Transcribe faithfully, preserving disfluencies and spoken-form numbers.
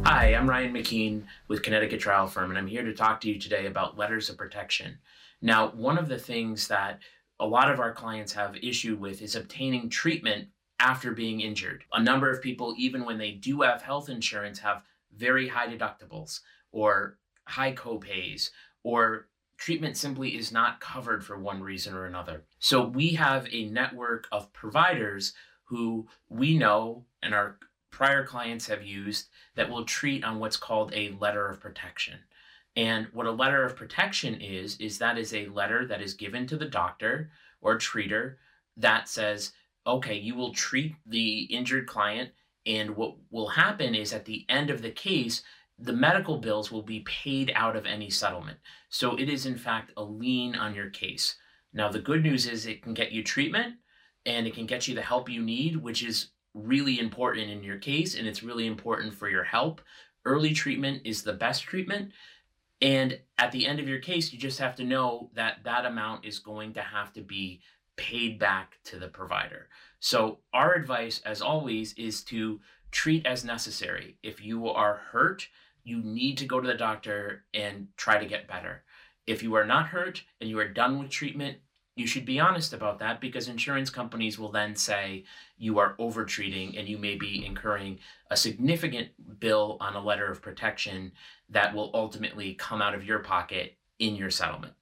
Hi, I'm Ryan McKean with Connecticut Trial Firm, and I'm here to talk to you today about letters of protection. Now, one of the things that a lot of our clients have issue with is obtaining treatment after being injured. A number of people, even when they do have health insurance, have very high deductibles or high copays, or treatment simply is not covered for one reason or another. So we have a network of providers who we know and our prior clients have used that will treat on what's called a letter of protection. And what a letter of protection is, is that is a letter that is given to the doctor or treater that says, okay, you will treat the injured client, and what will happen is at the end of the case, the medical bills will be paid out of any settlement. So it is in fact a lien on your case. Now, the good news is it can get you treatment and it can get you the help you need, which is really important in your case, and it's really important for your help. Early treatment is the best treatment. And at the end of your case, you just have to know that that amount is going to have to be paid back to the provider. So our advice, as always, is to treat as necessary. If you are hurt, you need to go to the doctor and try to get better. If you are not hurt and you are done with treatment, you should be honest about that, because insurance companies will then say you are overtreating and you may be incurring a significant bill on a letter of protection that will ultimately come out of your pocket in your settlement.